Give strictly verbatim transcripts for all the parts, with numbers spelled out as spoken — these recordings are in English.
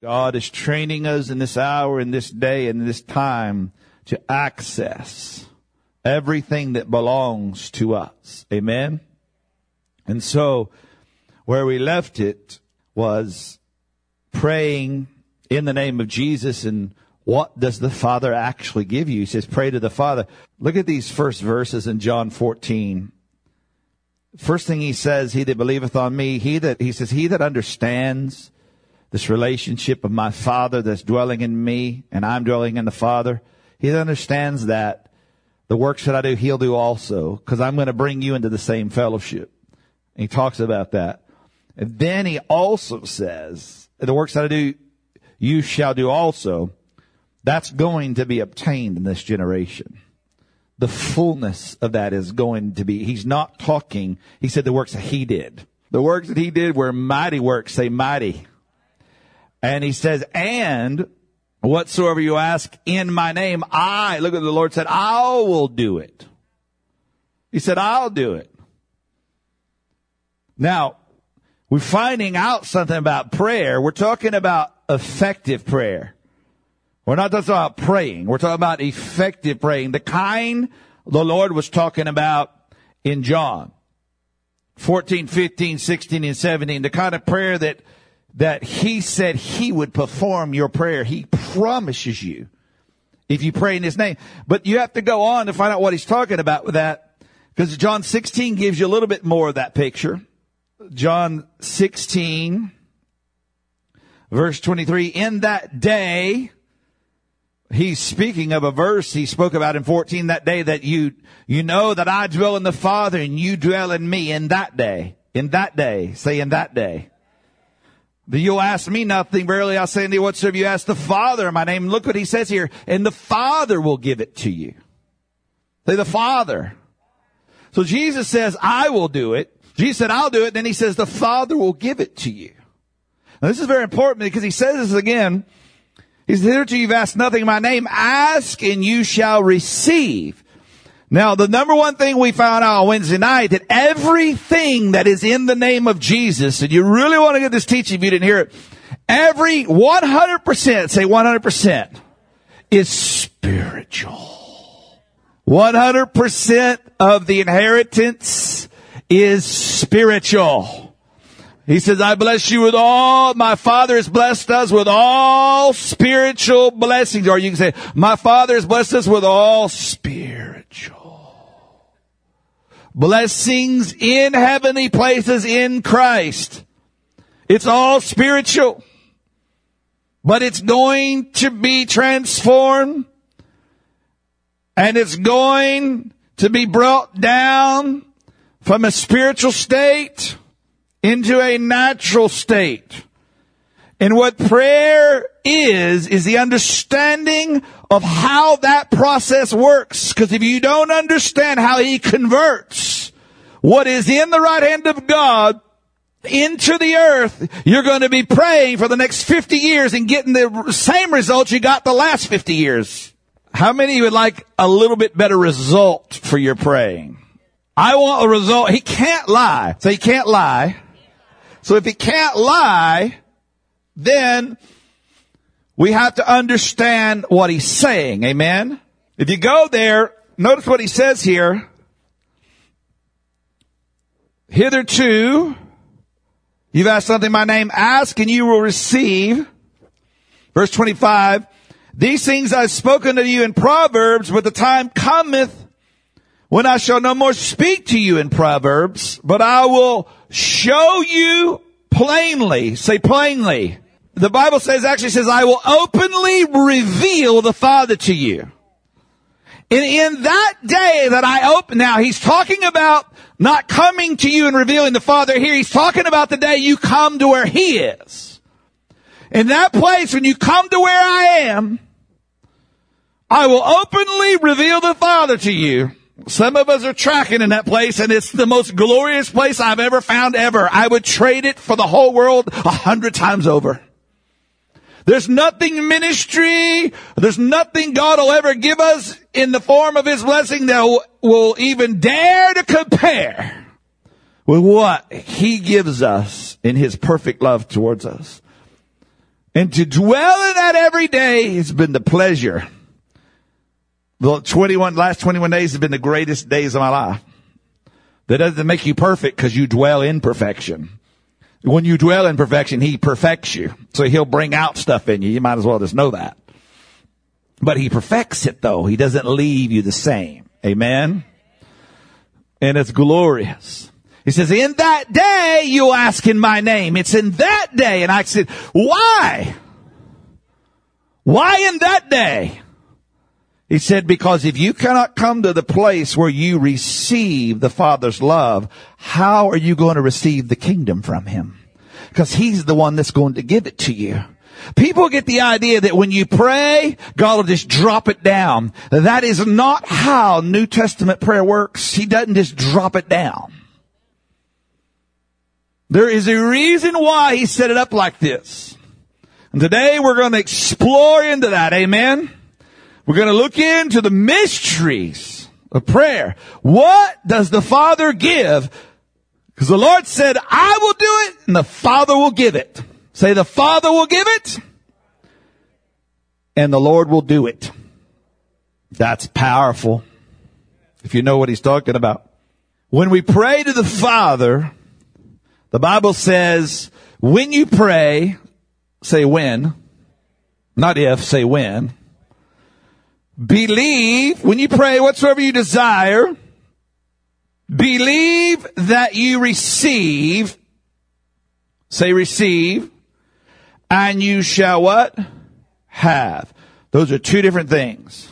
God is training us in this hour, in this day, in this time to access everything that belongs to us. Amen? And so, where we left it was praying in the name of Jesus. And what does the Father actually give you? He says, pray to the Father. Look at these first verses in John fourteen. First thing he says, he that believeth on me, he that, he says, he that understands this relationship of my Father that's dwelling in me and I'm dwelling in the Father, he that understands that the works that I do, he'll do also, because I'm going to bring you into the same fellowship. And he talks about that. And then he also says, the works that I do, you shall do also. That's going to be obtained in this generation. The fullness of that is going to be, he's not talking, he said the works that he did. The works that he did were mighty works, say mighty. And he says, and whatsoever you ask in my name, I, look at the Lord said, I will do it. He said, I'll do it. Now, we're finding out something about prayer. We're talking about effective prayer. We're not talking about praying. We're talking about effective praying. The kind the Lord was talking about in John fourteen, fifteen, sixteen, and seventeen. The kind of prayer that that he said he would perform your prayer. He promises you if you pray in his name. But you have to go on to find out what he's talking about with that, because John sixteen gives you a little bit more of that picture. John sixteen, verse twenty-three, in that day, he's speaking of a verse he spoke about in fourteen, that day that you, you know that I dwell in the Father and you dwell in me. In that day, in that day, say in that day. You'll ask me nothing. Verily I say unto you, whatsoever you ask the Father in my name. Look what he says here. And the Father will give it to you. Say the Father. So Jesus says, I will do it. Jesus said, I'll do it. Then he says, the Father will give it to you. Now this is very important because he says this again. He says, hitherto you've asked nothing in my name. Ask and you shall receive. Now, the number one thing we found out on Wednesday night, that everything that is in the name of Jesus, and you really want to get this teaching if you didn't hear it, every one hundred percent, say one hundred percent, is spiritual. one hundred percent of the inheritance is spiritual. He says, I bless you with all, my Father has blessed us with all spiritual blessings. Or you can say, my Father has blessed us with all spiritual blessings in heavenly places in Christ. It's all spiritual, but it's going to be transformed, and it's going to be brought down from a spiritual state into a natural state. And what prayer is, is the understanding of how that process works. Because if you don't understand how he converts what is in the right hand of God into the earth, you're going to be praying for the next fifty years and getting the same results you got the last fifty years. How many would like a little bit better result for your praying? I want a result. He can't lie. So he can't lie. So if he can't lie, then we have to understand what he's saying. Amen? If you go there, notice what he says here. Hitherto, you've asked something in my name. Ask and you will receive. Verse twenty-five. These things I've spoken to you in Proverbs, but the time cometh when I shall no more speak to you in Proverbs, but I will show you plainly. Say plainly. The Bible says, actually says, I will openly reveal the Father to you. And in that day that I open, now he's talking about not coming to you and revealing the Father here. He's talking about the day you come to where he is. In that place, when you come to where I am, I will openly reveal the Father to you. Some of us are tracking in that place, and it's the most glorious place I've ever found ever. I would trade it for the whole world a hundred times over. There's nothing ministry, there's nothing God will ever give us in the form of his blessing that will, will even dare to compare with what he gives us in his perfect love towards us. And to dwell in that every day has been the pleasure. The twenty-one, last twenty-one days have been the greatest days of my life. That doesn't make you perfect because you dwell in perfection. When you dwell in perfection, he perfects you. So he'll bring out stuff in you. You might as well just know that. But he perfects it though. He doesn't leave you the same. Amen. And it's glorious. He says, in that day you'll ask in my name. It's in that day. And I said, why? Why in that day? He said, because if you cannot come to the place where you receive the Father's love, how are you going to receive the kingdom from him? Because he's the one that's going to give it to you. People get the idea that when you pray, God will just drop it down. That is not how New Testament prayer works. He doesn't just drop it down. There is a reason why he set it up like this. And today we're going to explore into that. Amen. We're going to look into the mysteries of prayer. What does the Father give? Because the Lord said, I will do it and the Father will give it. Say, the Father will give it and the Lord will do it. That's powerful. If you know what he's talking about. When we pray to the Father, the Bible says, when you pray, say when, not if, say when. Believe, when you pray whatsoever you desire, believe that you receive, say receive, and you shall what? Have. Those are two different things.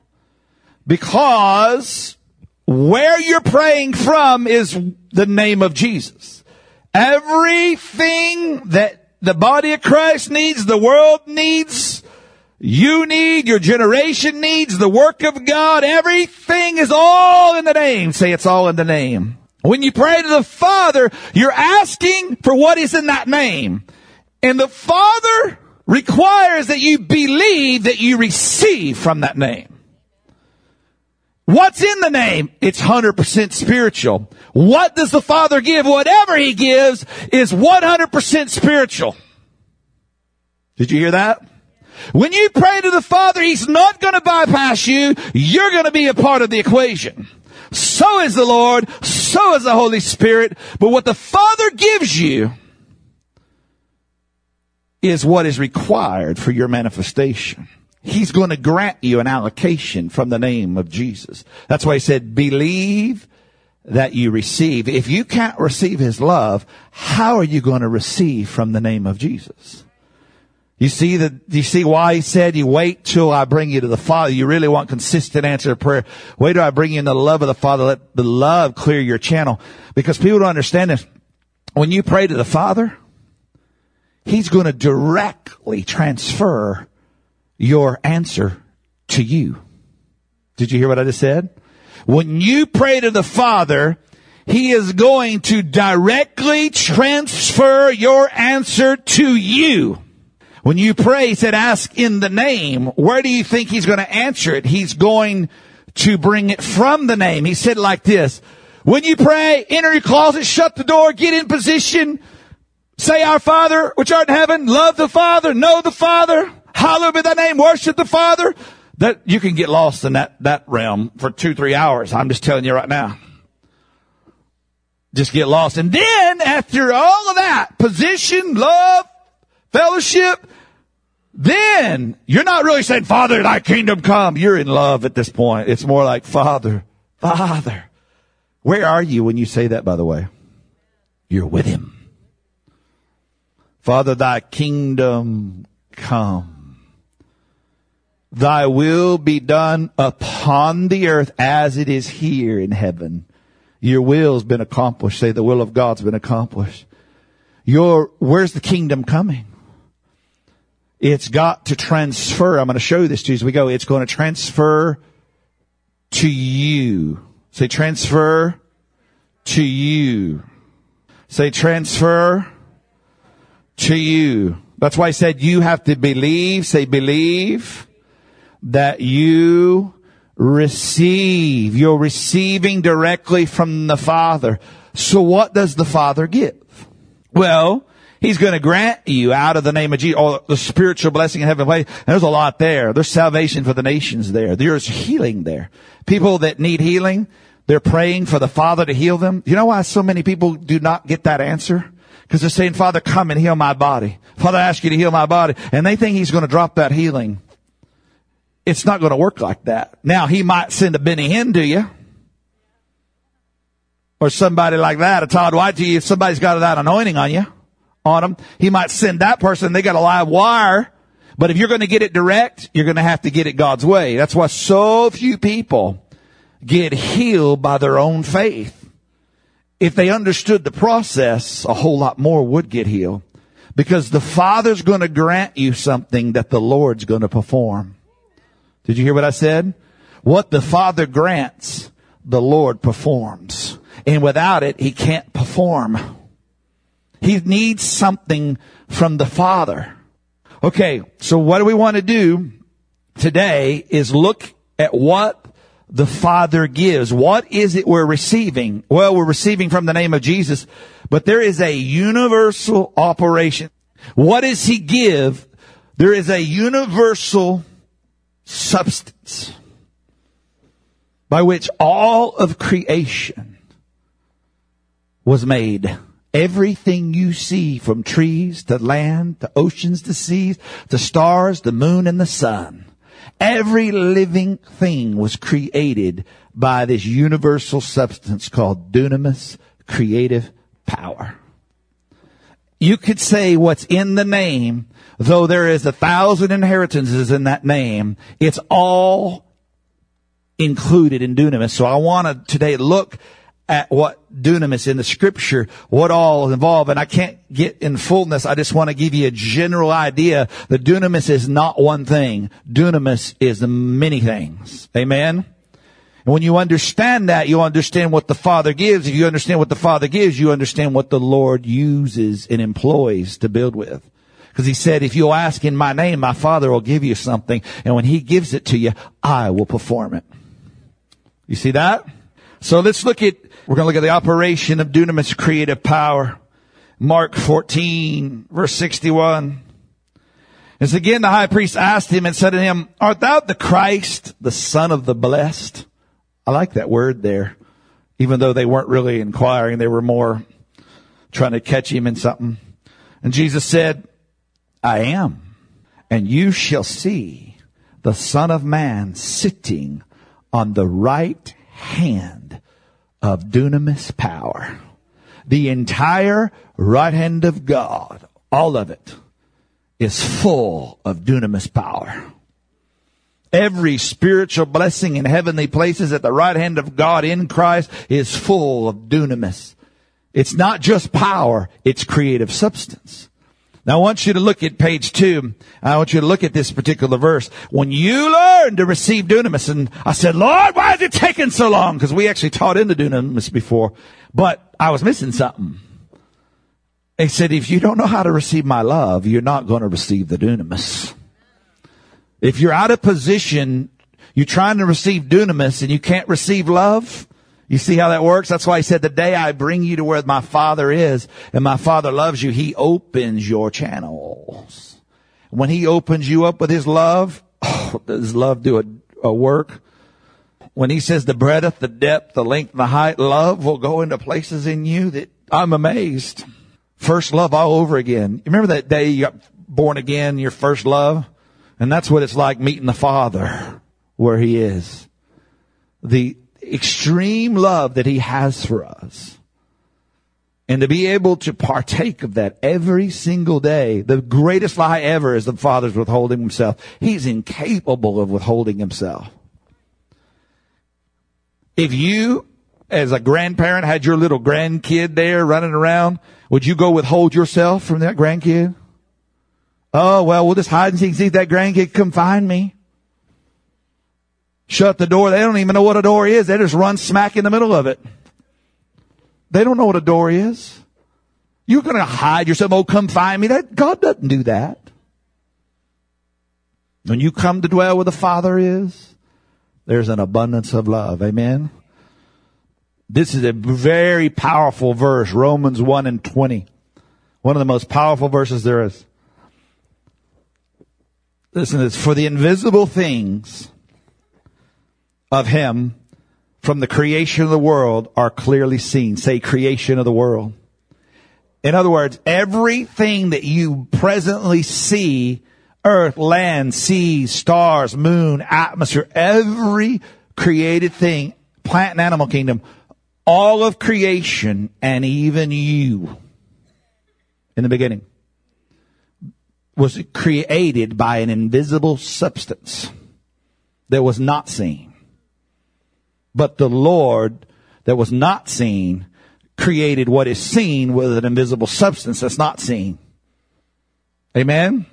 Because where you're praying from is the name of Jesus. Everything that the body of Christ needs, the world needs, you need, your generation needs, the work of God, everything is all in the name. Say it's all in the name. When you pray to the Father, you're asking for what is in that name. And the Father requires that you believe that you receive from that name. What's in the name? It's one hundred percent spiritual. What does the Father give? Whatever he gives is one hundred percent spiritual. Did you hear that? When you pray to the Father, he's not going to bypass you. You're going to be a part of the equation. So is the Lord. So is the Holy Spirit. But what the Father gives you is what is required for your manifestation. He's going to grant you an allocation from the name of Jesus. That's why he said, believe that you receive. If you can't receive his love, how are you going to receive from the name of Jesus? You see the, you see why he said you wait till I bring you to the Father. You really want consistent answer to prayer. Wait till I bring you in the love of the Father. Let the love clear your channel. Because people don't understand this. When you pray to the Father, he's going to directly transfer your answer to you. Did you hear what I just said? When you pray to the Father, he is going to directly transfer your answer to you. When you pray, he said, ask in the name. Where do you think he's going to answer it? He's going to bring it from the name. He said it like this. When you pray, enter your closet, shut the door, get in position. Say, our Father, which art in heaven, love the Father, know the Father, hallowed be thy name, worship the Father. That you can get lost in that, that realm for two, three hours. I'm just telling you right now. Just get lost. And then after all of that, position, love, fellowship, then you're not really saying, Father, thy kingdom come. You're in love at this point. It's more like, Father, Father. Where are you when you say that, by the way? You're with him. Father, thy kingdom come. Thy will be done upon the earth as it is here in heaven. Your will's been accomplished. Say, the will of God's been accomplished. Your, where's the kingdom coming? It's got to transfer. I'm going to show you this to you as we go. It's going to transfer to you. Say transfer to you. Say transfer to you. That's why I said you have to believe. Say believe that you receive. You're receiving directly from the Father. So what does the Father give? Well, He's going to grant you out of the name of Jesus, all the spiritual blessing in heaven. And there's a lot there. There's salvation for the nations there. There's healing there. People that need healing, they're praying for the Father to heal them. You know why so many people do not get that answer? Because they're saying, Father, come and heal my body. Father, I ask you to heal my body. And they think he's going to drop that healing. It's not going to work like that. Now, he might send a Benny Hinn to you. Or somebody like that, a Todd White to you, if somebody's got that anointing on you. On them. He might send that person. They got a live wire. But if you're going to get it direct, you're going to have to get it God's way. That's why so few people get healed by their own faith. If they understood the process, a whole lot more would get healed. Because the Father's going to grant you something that the Lord's going to perform. Did you hear what I said? What the Father grants, the Lord performs. And without it, He can't perform. He needs something from the Father. Okay, so what do we want to do today is look at what the Father gives. What is it we're receiving? Well, we're receiving from the name of Jesus, but there is a universal operation. What does He give? There is a universal substance by which all of creation was made. Everything you see, from trees to land to oceans to seas to stars, the moon and the sun, every living thing was created by this universal substance called dunamis, creative power. You could say what's in the name, though there is a thousand inheritances in that name, it's all included in dunamis. So I want to today look at what dunamis in the scripture, what all is involved. And I can't get in fullness. I just want to give you a general idea. The dunamis is not one thing. Dunamis is many things. Amen. And when you understand that, you understand what the Father gives. If you understand what the Father gives, you understand what the Lord uses and employs to build with. Because He said, if you'll ask in my name, my Father will give you something. And when He gives it to you, I will perform it. You see that? So let's look at, we're going to look at the operation of dunamis, creative power. Mark fourteen, verse sixty-one. As again the high priest asked Him and said to Him, art thou the Christ, the Son of the Blessed? I like that word there. Even though they weren't really inquiring, they were more trying to catch Him in something. And Jesus said, I am. And you shall see the Son of Man sitting on the right hand of dunamis power. The entire right hand of God, all of it, is full of dunamis power. Every spiritual blessing in heavenly places at the right hand of God in Christ is full of dunamis. It's not just power, it's creative substance. Now I want you to look at page two. I want you to look at this particular verse. When you learn to receive dunamis, and I said, Lord, why is it taking so long? Because we actually taught into dunamis before, but I was missing something. He said, if you don't know how to receive my love, you're not going to receive the dunamis. If you're out of position, you're trying to receive dunamis and you can't receive love. You see how that works? That's why He said, the day I bring you to where my Father is and my Father loves you, He opens your channels. When He opens you up with His love, oh, does His love do a, a work? When He says the breadth, the depth, the length, the height, love will go into places in you that I'm amazed. First love all over again. You remember that day you got born again, your first love? And that's what it's like meeting the Father where He is. The extreme love that He has for us. And to be able to partake of that every single day. The greatest lie ever is the Father's withholding Himself. He's incapable of withholding Himself. If you, as a grandparent, had your little grandkid there running around, would you go withhold yourself from that grandkid? Oh, well, we'll just hide and seek, see if that grandkid come find me. Shut the door. They don't even know what a door is. They just run smack in the middle of it. They don't know what a door is. You're going to hide yourself. Oh, come find me. That, God doesn't do that. When you come to dwell where the Father is, there's an abundance of love. Amen. This is a very powerful verse, Romans one and twenty. One of the most powerful verses there is. Listen, it's for the invisible things of him from the creation of the world are clearly seen. Say creation of the world. In other words, everything that you presently see, earth, land, seas, stars, moon, atmosphere, every created thing, plant and animal kingdom, all of creation and even you in the beginning was created by an invisible substance that was not seen. But the Lord that was not seen created what is seen with an invisible substance that's not seen. Amen?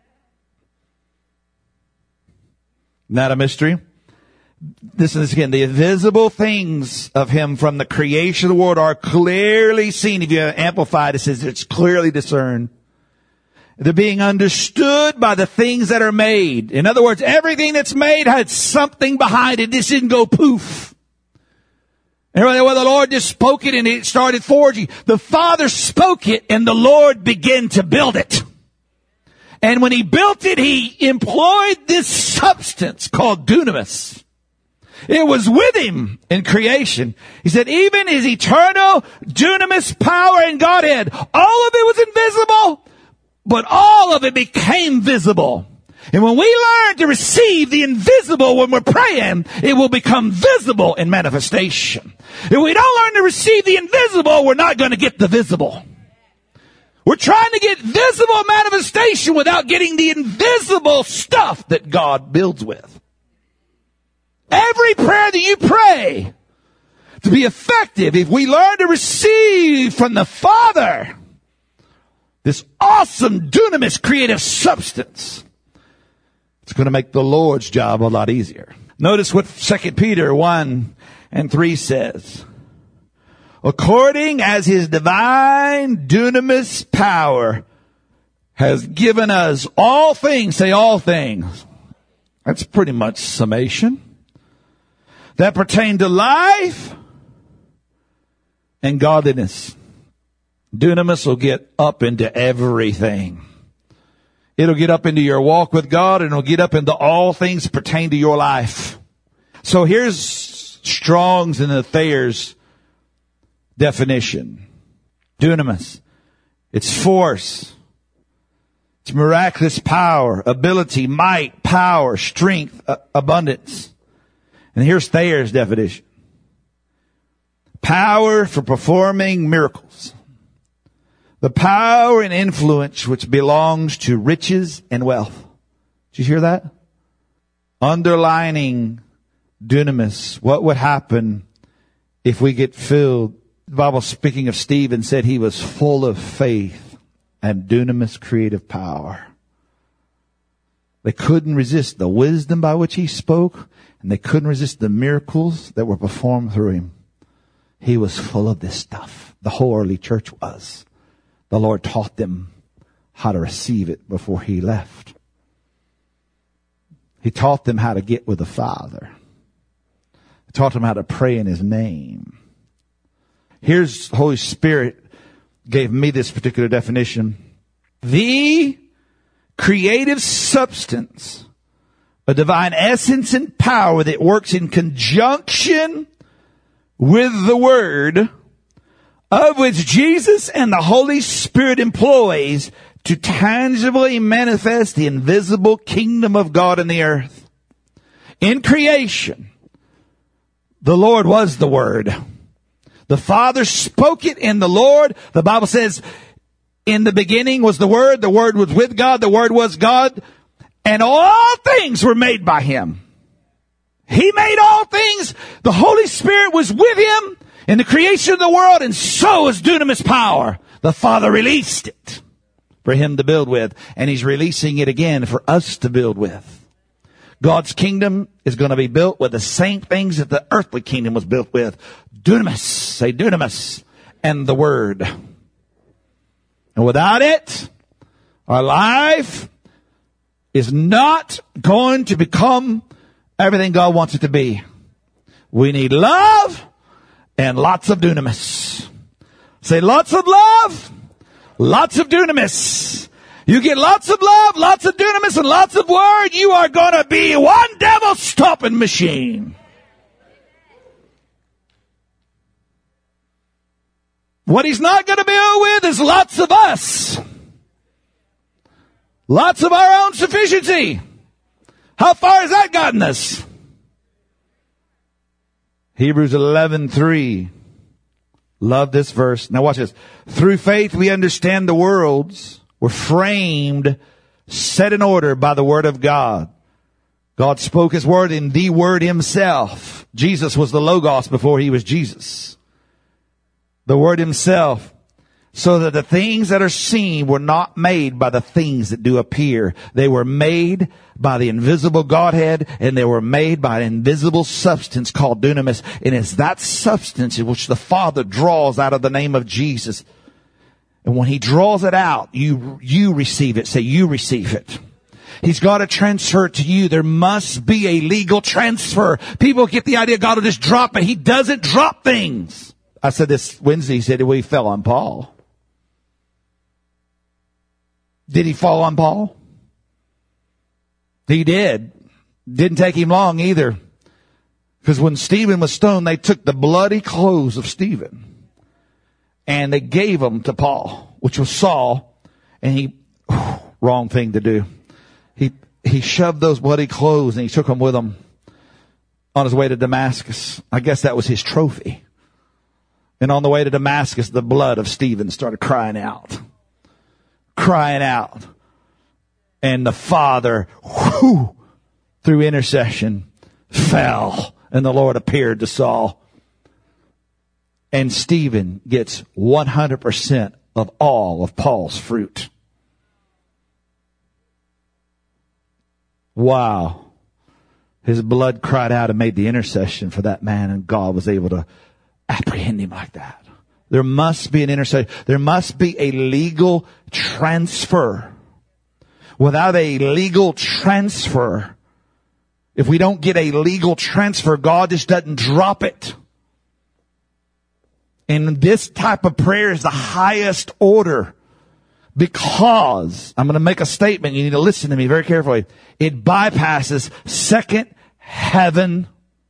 Not a mystery? Listen to this again. The invisible things of him from the creation of the world are clearly seen. If you amplify it, it says it's clearly discerned. They're being understood by the things that are made. In other words, everything that's made had something behind it. This didn't go poof. And well, the Lord just spoke it and it started forging. The Father spoke it and the Lord began to build it. And when he built it, he employed this substance called dunamis. It was with him in creation. He said, even his eternal dunamis power in Godhead, all of it was invisible, but all of it became visible. And when we learn to receive the invisible when we're praying, it will become visible in manifestation. If we don't learn to receive the invisible, we're not going to get the visible. We're trying to get visible manifestation without getting the invisible stuff that God builds with. Every prayer that you pray to be effective, if we learn to receive from the Father this awesome dunamis creative substance, it's going to make the Lord's job a lot easier. Notice what Second Peter one and three says. According as his divine dunamis power has given us all things, say all things. That's pretty much summation. That pertain to life and godliness. Dunamis will get up into everything. It'll get up into your walk with God, and it'll get up into all things that pertain to your life. So here's Strong's and the Thayer's definition. Dunamis. It's force. It's miraculous power, ability, might, power, strength, uh, abundance. And here's Thayer's definition. Power for performing miracles. The power and influence which belongs to riches and wealth. Did you hear that? Underlining dunamis. What would happen if we get filled? The Bible, speaking of Stephen, said he was full of faith and dunamis creative power. They couldn't resist the wisdom by which he spoke, and they couldn't resist the miracles that were performed through him. He was full of this stuff. The whole early church was. The Lord taught them how to receive it before he left. He taught them how to get with the Father. He taught them how to pray in his name. Here's the Holy Spirit gave me this particular definition. The creative substance, a divine essence and power that works in conjunction with the Word, of which Jesus and the Holy Spirit employs to tangibly manifest the invisible kingdom of God in the earth. In creation, the Lord was the Word. The Father spoke it in the Lord. The Bible says, in the beginning was the Word. The Word was with God. The Word was God. And all things were made by Him. He made all things. The Holy Spirit was with Him in the creation of the world, and so is dunamis power. The Father released it for Him to build with, and He's releasing it again for us to build with. God's kingdom is going to be built with the same things that the earthly kingdom was built with. Dunamis, say dunamis, and the Word. And without it, our life is not going to become everything God wants it to be. We need love and lots of dunamis. Say lots of love, lots of dunamis. You get lots of love, lots of dunamis, and lots of word, you are going to be one devil stopping machine. What he's not going to deal with is lots of us. Lots of our own sufficiency. How far has that gotten us? Hebrews eleven three. Love this verse. Now watch this. Through faith we understand the worlds were framed, set in order by the word of God. God spoke his word in the word himself. Jesus was the Logos before he was Jesus. The word himself. So that the things that are seen were not made by the things that do appear. They were made by the invisible Godhead, and they were made by an invisible substance called dunamis. And it's that substance in which the Father draws out of the name of Jesus. And when he draws it out, you, you receive it. Say, you receive it. He's got to transfer it to you. There must be a legal transfer. People get the idea God will just drop it. He doesn't drop things. I said this Wednesday. He said, well, he fell on Paul. Did he fall on Paul? He did. Didn't take him long either. Because when Stephen was stoned, they took the bloody clothes of Stephen and they gave them to Paul, which was Saul. And he, whew, wrong thing to do. He, he shoved those bloody clothes and he took them with him on his way to Damascus. I guess that was his trophy. And on the way to Damascus, the blood of Stephen started crying out. Crying out. And the Father, whew, through intercession, fell. And the Lord appeared to Saul. And Stephen gets one hundred percent of all of Paul's fruit. Wow. His blood cried out and made the intercession for that man, and God was able to apprehend him like that. There must be an intercession. There must be a legal transfer. Without a legal transfer, if we don't get a legal transfer, God just doesn't drop it. And this type of prayer is the highest order because, I'm going to make a statement, you need to listen to me very carefully. It bypasses second heaven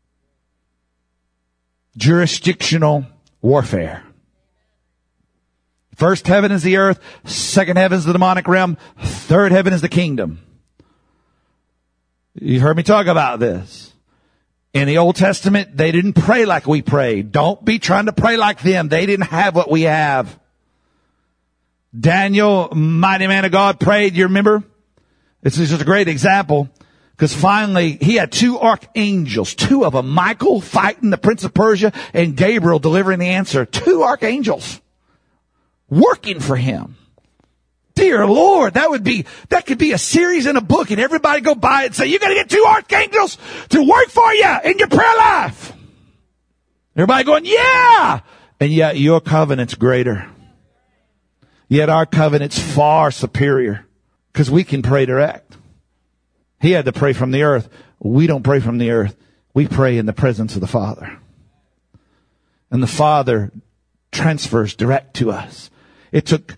jurisdictional warfare. First heaven is the earth. Second heaven is the demonic realm. Third heaven is the kingdom. You've heard me talk about this. In the Old Testament, they didn't pray like we pray. Don't be trying to pray like them. They didn't have what we have. Daniel, mighty man of God, prayed. You remember? This is just a great example. Because finally, he had two archangels, two of them, Michael fighting the Prince of Persia and Gabriel delivering the answer. Two archangels working for him. Dear Lord, that would be, that could be a series in a book and everybody go by it and say, you got to get two archangels to work for you in your prayer life. Everybody going, yeah. And yet your covenant's greater. Yet our covenant's far superior because we can pray direct. He had to pray from the earth. We don't pray from the earth. We pray in the presence of the Father. And the Father transfers direct to us. It took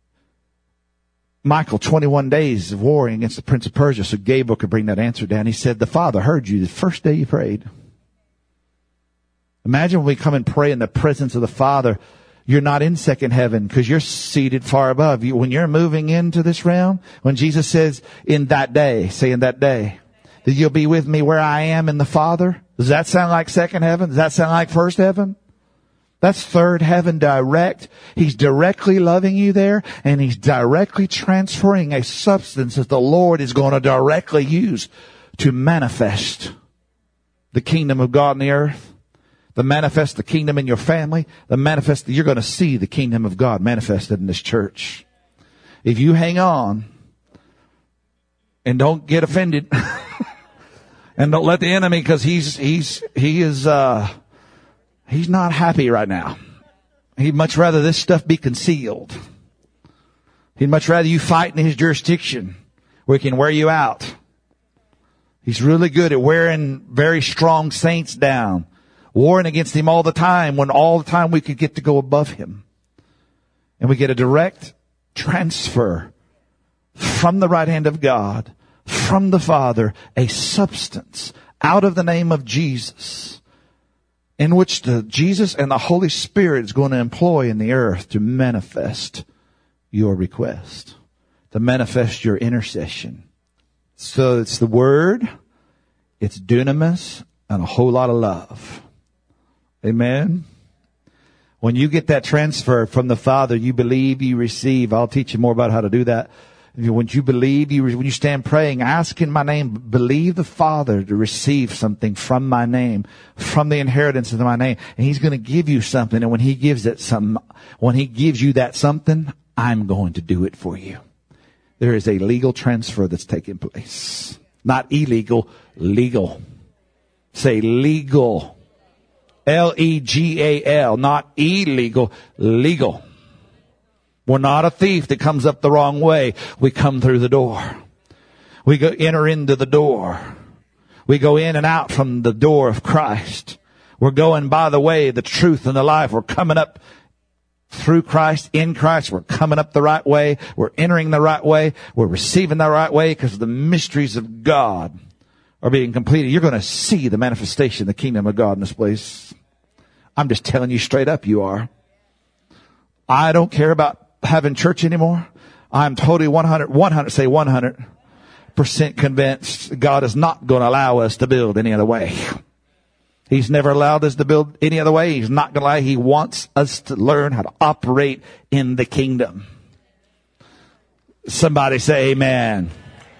Michael twenty-one days of warring against the Prince of Persia so Gabriel could bring that answer down. He said, the Father heard you the first day you prayed. Imagine when we come and pray in the presence of the Father. You're not in second heaven because you're seated far above. You, when you're moving into this realm, when Jesus says, in that day, say in that day, that you'll be with me where I am in the Father. Does that sound like second heaven? Does that sound like first heaven? That's third heaven direct. He's directly loving you there, and he's directly transferring a substance that the Lord is going to directly use to manifest the kingdom of God in the earth. The manifest the kingdom in your family, the manifest that you're going to see the kingdom of God manifested in this church. If you hang on and don't get offended and don't let the enemy, because he's, he's, he is, uh, he's not happy right now. He'd much rather this stuff be concealed. He'd much rather you fight in his jurisdiction where he can wear you out. He's really good at wearing very strong saints down. Warring against him all the time when all the time we could get to go above him. And we get a direct transfer from the right hand of God, from the Father, a substance out of the name of Jesus, in which the Jesus and the Holy Spirit is going to employ in the earth to manifest your request, to manifest your intercession. So it's the Word, it's dunamis, and a whole lot of love. Amen. When you get that transfer from the Father, you believe, you receive. I'll teach you more about how to do that. When you believe, you, when you stand praying, ask in my name, believe the Father to receive something from my name, from the inheritance of my name. And He's going to give you something. And when He gives it some, when He gives you that something, I'm going to do it for you. There is a legal transfer that's taking place. Not illegal, legal. Say legal. L E G A L, not illegal, legal. We're not a thief that comes up the wrong way. We come through the door. We go enter into the door. We go in and out from the door of Christ. We're going by the way, the truth, and the life. We're coming up through Christ, in Christ. We're coming up the right way. We're entering the right way. We're receiving the right way because the mysteries of God are being completed. You're going to see the manifestation of the kingdom of God in this place. I'm just telling you straight up, you are. I don't care about having church anymore. I'm totally one hundred, one hundred, say one hundred percent convinced God is not going to allow us to build any other way. He's never allowed us to build any other way. He's not going to lie. He wants us to learn how to operate in the kingdom. Somebody say amen.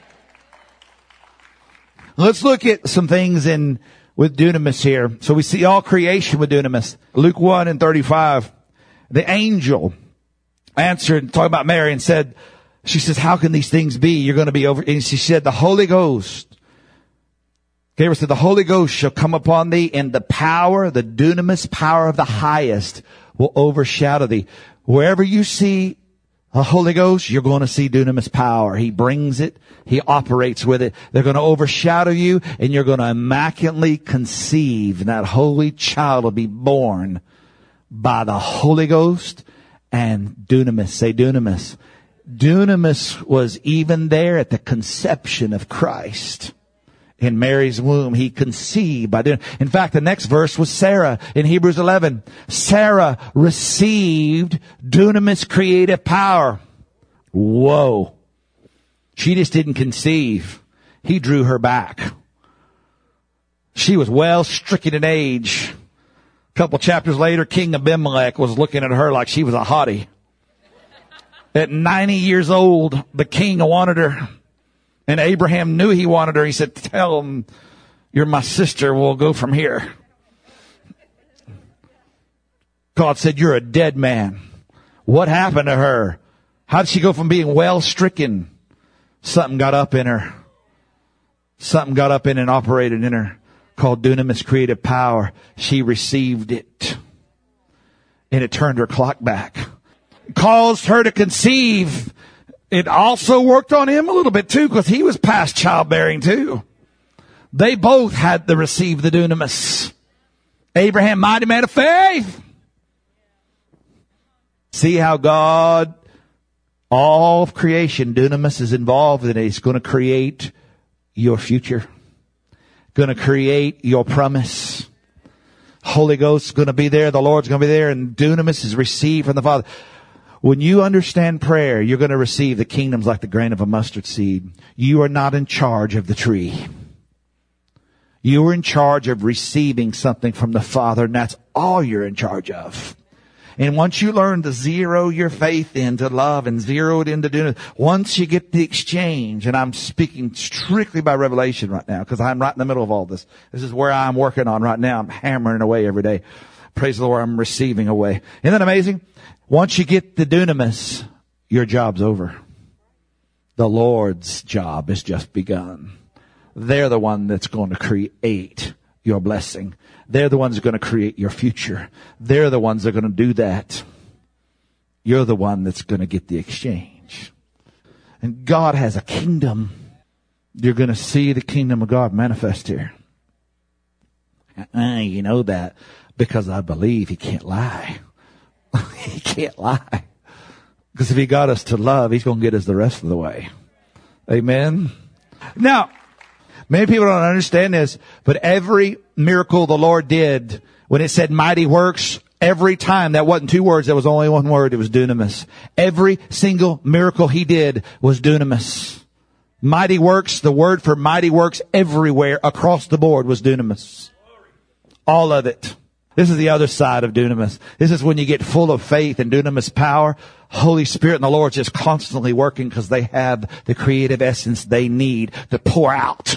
Let's look at some things in with dunamis here. So we see all creation with dunamis. Luke one and thirty-five. The angel answered, talking about Mary, and said, she says, how can these things be? You're going to be over. And she said, the Holy Ghost. Gabriel said, the Holy Ghost shall come upon thee, and the power, the dunamis power of the highest will overshadow thee. Wherever you see a Holy Ghost, you're going to see dunamis power. He brings it. He operates with it. They're going to overshadow you, and you're going to immaculately conceive. And that holy child will be born by the Holy Ghost and dunamis. Say dunamis. Dunamis was even there at the conception of Christ. In Mary's womb, he conceived by dunamis. In fact, the next verse was Sarah in Hebrews eleven. Sarah received dunamis creative power. Whoa. She just didn't conceive. He drew her back. She was well stricken in age. A couple chapters later, King Abimelech was looking at her like she was a hottie. At ninety years old, the king wanted her. And Abraham knew he wanted her. He said, tell him you're my sister. We'll go from here. God said, you're a dead man. What happened to her? How did she go from being well stricken? Something got up in her. Something got up in and operated in her called dunamis creative power. She received it. And it turned her clock back. It caused her to conceive. It also worked on him a little bit too, because he was past childbearing too. They both had to receive the dunamis. Abraham, mighty man of faith. See how God, all of creation, dunamis is involved in it. It's going to create your future. Going to create your promise. Holy Ghost is going to be there. The Lord's going to be there. And dunamis is received from the Father. When you understand prayer, you're going to receive the kingdoms like the grain of a mustard seed. You are not in charge of the tree. You are in charge of receiving something from the Father, and that's all you're in charge of. And once you learn to zero your faith into love and zero it into doing it, once you get the exchange, and I'm speaking strictly by revelation right now because I'm right in the middle of all this. This is where I'm working on right now. I'm hammering away every day. Praise the Lord, I'm receiving away. Isn't that amazing? Once you get the dunamis, your job's over. The Lord's job has just begun. They're the one that's going to create your blessing. They're the ones that are going to create your future. They're the ones that are going to do that. You're the one that's going to get the exchange. And God has a kingdom. You're going to see the kingdom of God manifest here. Uh, you know that because I believe He can't lie. He can't lie. Because if he got us to love, he's going to get us the rest of the way. Amen. Now, many people don't understand this, but every miracle the Lord did, when it said mighty works, every time that wasn't two words, that was only one word. It was dunamis. Every single miracle he did was dunamis. Mighty works, the word for mighty works everywhere across the board was dunamis. All of it. This is the other side of dunamis. This is when you get full of faith and dunamis power. Holy Spirit and the Lord just constantly working because they have the creative essence they need to pour out.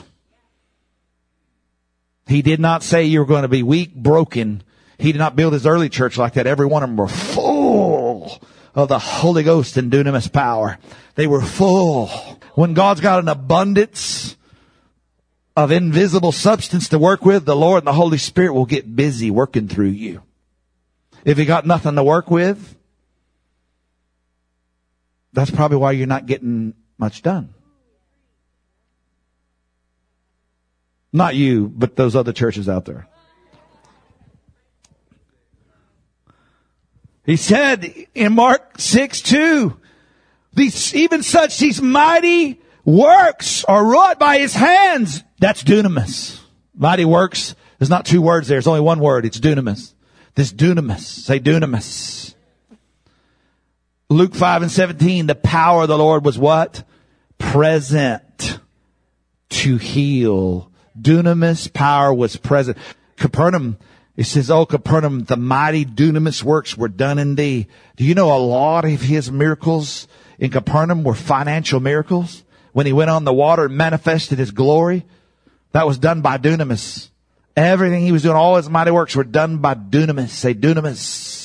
He did not say you were going to be weak, broken. He did not build his early church like that. Every one of them were full of the Holy Ghost and dunamis power. They were full. When God's got an abundance of invisible substance to work with, the Lord and the Holy Spirit will get busy working through you. If you got nothing to work with, that's probably why you're not getting much done. Not you, but those other churches out there. He said in Mark six two, these, even such, these mighty works are wrought by his hands. That's dunamis. Mighty works. There's not two words there. There's only one word. It's dunamis. This dunamis. Say dunamis. Luke five and seventeen, the power of the Lord was what? Present to heal. Dunamis power was present. Capernaum, it says, oh, Capernaum, the mighty dunamis works were done in thee. Do you know a lot of his miracles in Capernaum were financial miracles? When he went on the water and manifested his glory, that was done by dunamis. Everything he was doing, all his mighty works were done by dunamis. Say dunamis.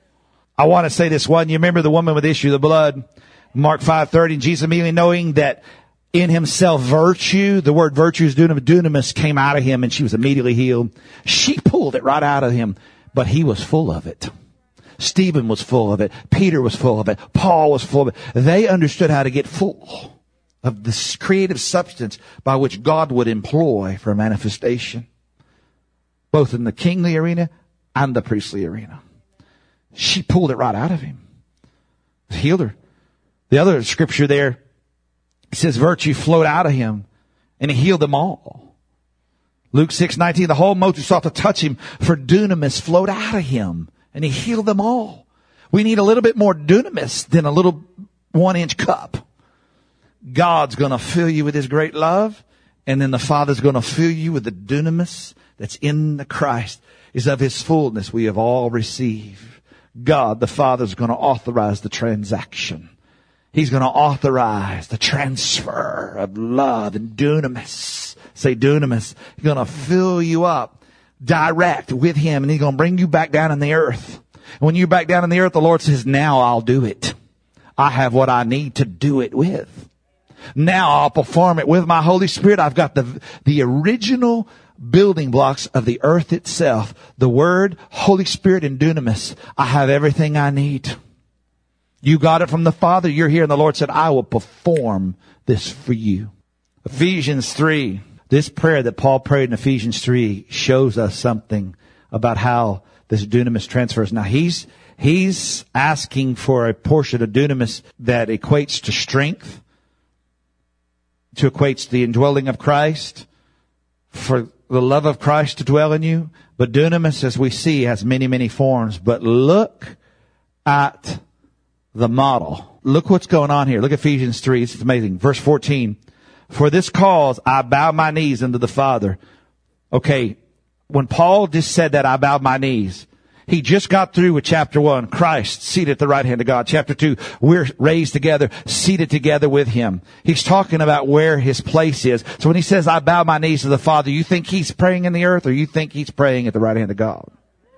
I want to say this one. You remember the woman with the issue of the blood? Mark five thirty, and Jesus immediately knowing that in himself virtue, the word virtue is dunamis, dunamis came out of him and she was immediately healed. She pulled it right out of him, but he was full of it. Stephen was full of it. Peter was full of it. Paul was full of it. They understood how to get full of this creative substance by which God would employ for manifestation, both in the kingly arena and the priestly arena. She pulled it right out of him. Healed her. The other scripture there, it says virtue flowed out of him and he healed them all. Luke six nineteen, the whole multitude sought to touch him, for dunamis flowed out of him and he healed them all. We need a little bit more dunamis than a little one inch cup. God's going to fill you with his great love, and then the Father's going to fill you with the dunamis that's in the Christ, is of his fullness we have all received. God, the Father's going to authorize the transaction. He's going to authorize the transfer of love and dunamis. Say dunamis. He's going to fill you up direct with him, and he's going to bring you back down in the earth. And when you're back down in the earth, the Lord says, now I'll do it. I have what I need to do it with. Now I'll perform it with my Holy Spirit. I've got the, the original building blocks of the earth itself. The Word, Holy Spirit, and dunamis. I have everything I need. You got it from the Father. You're here. And the Lord said, I will perform this for you. Ephesians three. This prayer that Paul prayed in Ephesians three shows us something about how this dunamis transfers. Now he's, he's asking for a portion of dunamis that equates to strength, to equates to the indwelling of Christ, for the love of Christ to dwell in you. But dunamis, as we see, has many, many forms. But look at the model. Look what's going on here. Look at Ephesians three. It's amazing. Verse fourteen. For this cause I bow my knees unto the Father. Okay, when Paul just said that, I bowed my knees, he just got through with chapter one, Christ seated at the right hand of God. Chapter two, we're raised together, seated together with him. He's talking about where his place is. So when he says, I bow my knees to the Father, you think he's praying in the earth, or you think he's praying at the right hand of God?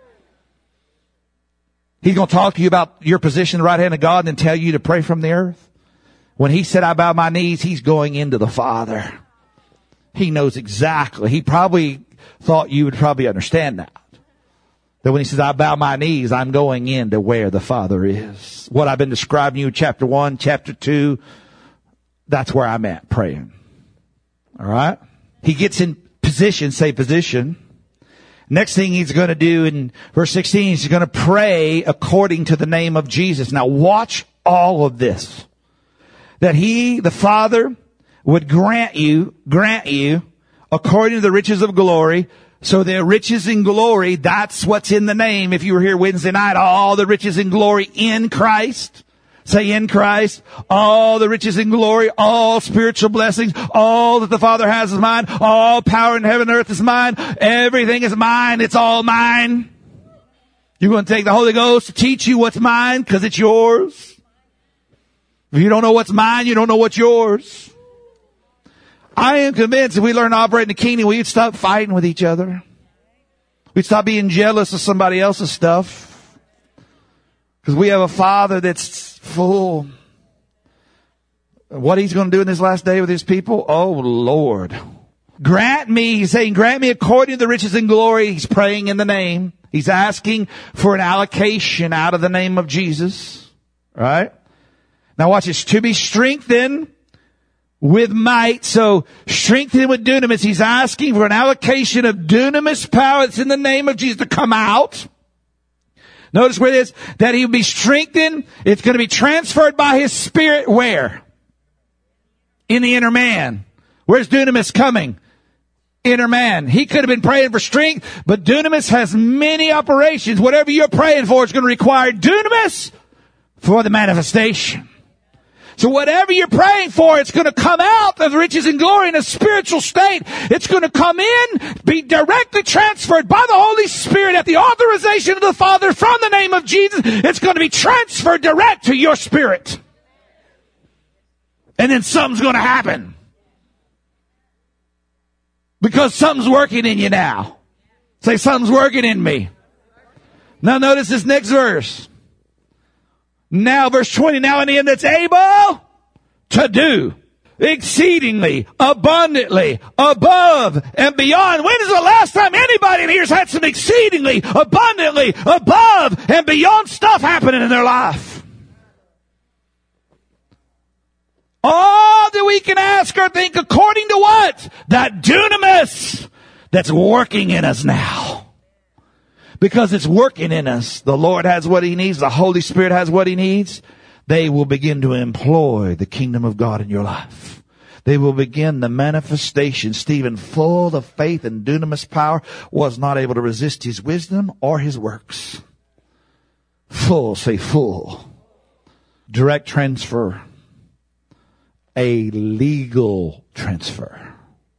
He's going to talk to you about your position at the right hand of God and then tell you to pray from the earth? When he said, I bow my knees, he's going into the Father. He knows exactly. He probably thought you would probably understand that. That when he says, I bow my knees, I'm going into where the Father is. What I've been describing to you in chapter one, chapter two, that's where I'm at praying. All right? He gets in position, say position. Next thing he's going to do in verse sixteen, he's going to pray according to the name of Jesus. Now watch all of this. That he, the Father, would grant you, grant you, according to the riches of glory. So the riches in glory, that's what's in the name. If you were here Wednesday night, all the riches in glory in Christ. Say in Christ. All the riches in glory, all spiritual blessings, all that the Father has is mine. All power in heaven and earth is mine. Everything is mine. It's all mine. You're going to take the Holy Ghost to teach you what's mine because it's yours. If you don't know what's mine, you don't know what's yours. I am convinced if we learn to operate in the kingdom, we'd stop fighting with each other. We'd stop being jealous of somebody else's stuff. Because we have a Father that's full. What he's going to do in this last day with his people? Oh, Lord. Grant me, he's saying, grant me according to the riches and glory. He's praying in the name. He's asking for an allocation out of the name of Jesus. Right? Now watch this. To be strengthened with might. So strengthen with dunamis. He's asking for an allocation of dunamis power that's in the name of Jesus to come out. Notice where it is that he will be strengthened. It's going to be transferred by his Spirit where? In the inner man. Where's dunamis coming? Inner man. He could have been praying for strength, but dunamis has many operations. Whatever you're praying for is going to require dunamis for the manifestation. So whatever you're praying for, it's going to come out of riches and glory in a spiritual state. It's going to come in, be directly transferred by the Holy Spirit at the authorization of the Father from the name of Jesus. It's going to be transferred direct to your spirit. And then something's going to happen. Because something's working in you now. Say, something's working in me. Now notice this next verse. Now, verse twenty, now in him that's able to do exceedingly, abundantly, above and beyond. When is the last time anybody in here has had some exceedingly, abundantly, above and beyond stuff happening in their life? All that we can ask or think according to what? That dunamis that's working in us now. Because it's working in us. The Lord has what he needs. The Holy Spirit has what he needs. They will begin to employ the kingdom of God in your life. They will begin the manifestation. Stephen, full of faith and dunamis power, was not able to resist his wisdom or his works. Full, say full. Direct transfer. A legal transfer.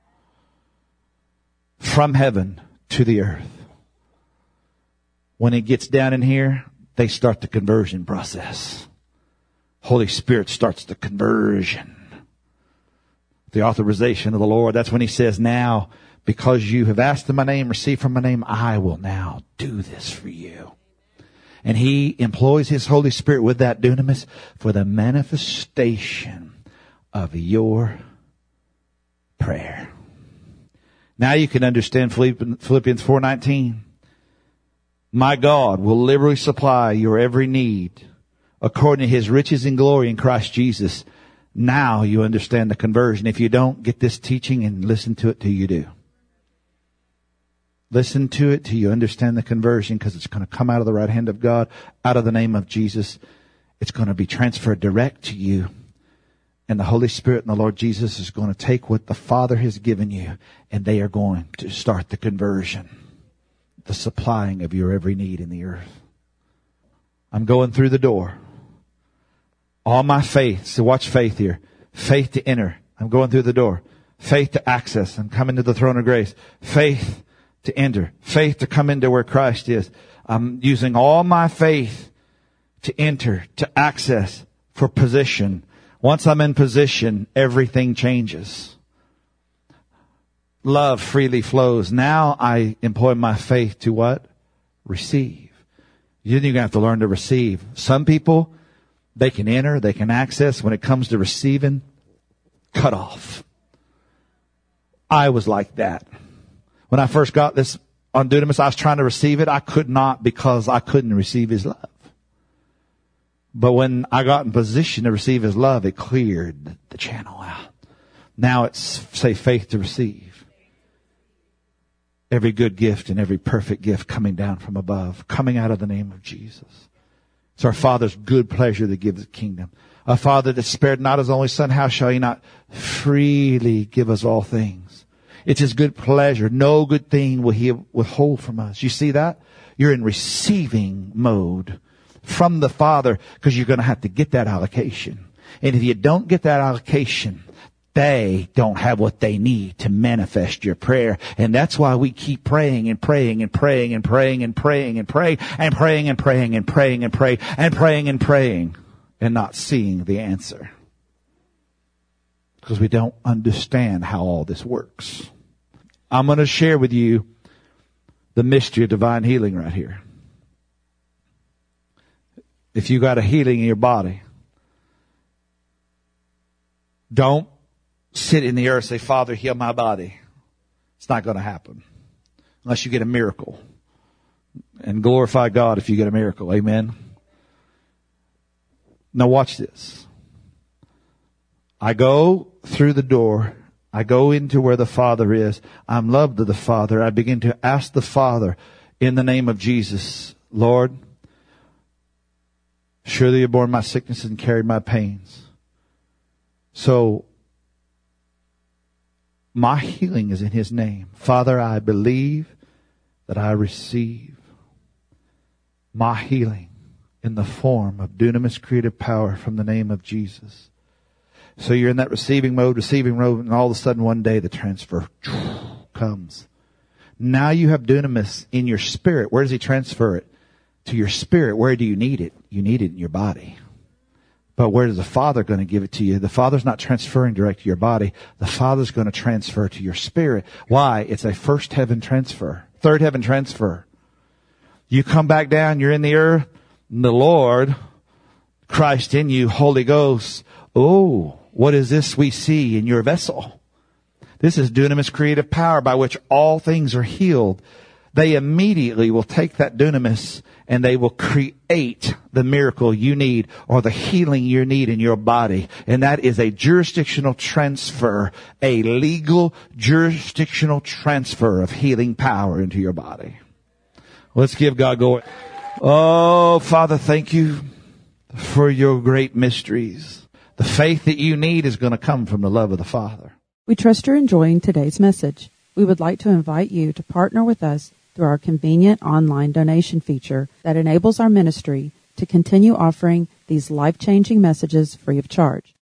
From heaven to the earth. When it gets down in here, they start the conversion process. Holy Spirit starts the conversion. The authorization of the Lord. That's when he says, now, because you have asked in my name, received from my name, I will now do this for you. And he employs his Holy Spirit with that dunamis for the manifestation of your prayer. Now you can understand Philippians four nineteen. My God will liberally supply your every need according to his riches and glory in Christ Jesus. Now you understand the conversion. If you don't, get this teaching and listen to it till you do. Listen to it till you understand the conversion, because it's going to come out of the right hand of God, out of the name of Jesus. It's going to be transferred direct to you. And the Holy Spirit and the Lord Jesus is going to take what the Father has given you, and they are going to start the conversion. The supplying of your every need in the earth. I'm going through the door. All my faith. So watch faith here. Faith to enter. I'm going through the door. Faith to access. I'm coming to the throne of grace. Faith to enter. Faith to come into where Christ is. I'm using all my faith to enter, to access, for position. Once I'm in position, everything changes. Love freely flows. Now I employ my faith to what? Receive. You're going to have to learn to receive. Some people, they can enter, they can access. When it comes to receiving, cut off. I was like that. When I first got this on dunamis, I was trying to receive it. I could not, because I couldn't receive his love. But when I got in position to receive his love, it cleared the channel out. Now it's, say, faith to receive. Every good gift and every perfect gift coming down from above, coming out of the name of Jesus. It's our Father's good pleasure that gives the kingdom. Our Father that spared not his only Son, how shall he not freely give us all things? It's his good pleasure. No good thing will he withhold from us. You see that? You're in receiving mode from the Father because you're going to have to get that allocation. And if you don't get that allocation, they don't have what they need to manifest your prayer. And that's why we keep praying and praying and praying and praying and praying and praying and praying and praying and praying and praying and praying and praying and not seeing the answer. Because we don't understand how all this works. I'm going to share with you the mystery of divine healing right here. If you got a healing in your body, don't sit in the earth and say, Father, heal my body. It's not going to happen unless you get a miracle. And glorify God if you get a miracle. Amen. Now watch this. I go through the door. I go into where the Father is. I'm loved of the Father. I begin to ask the Father in the name of Jesus, Lord, surely you bore my sicknesses and carried my pains. So my healing is in his name. Father, I believe that I receive my healing in the form of dunamis creative power from the name of Jesus. So you're in that receiving mode, receiving mode, and all of a sudden one day the transfer comes. Now you have dunamis in your spirit. Where does he transfer it? To your spirit. Where do you need it? You need it in your body. But where is the Father going to give it to you? The Father's not transferring direct to your body. The Father's going to transfer to your spirit. Why? It's a first heaven transfer. Third heaven transfer. You come back down, you're in the earth, and the Lord, Christ in you, Holy Ghost. Oh, what is this we see in your vessel? This is dunamis creative power by which all things are healed. They immediately will take that dunamis and they will create the miracle you need or the healing you need in your body. And that is a jurisdictional transfer, a legal jurisdictional transfer of healing power into your body. Let's give God glory. Oh, Father, thank you for your great mysteries. The faith that you need is going to come from the love of the Father. We trust you're enjoying today's message. We would like to invite you to partner with us through our convenient online donation feature that enables our ministry to continue offering these life-changing messages free of charge.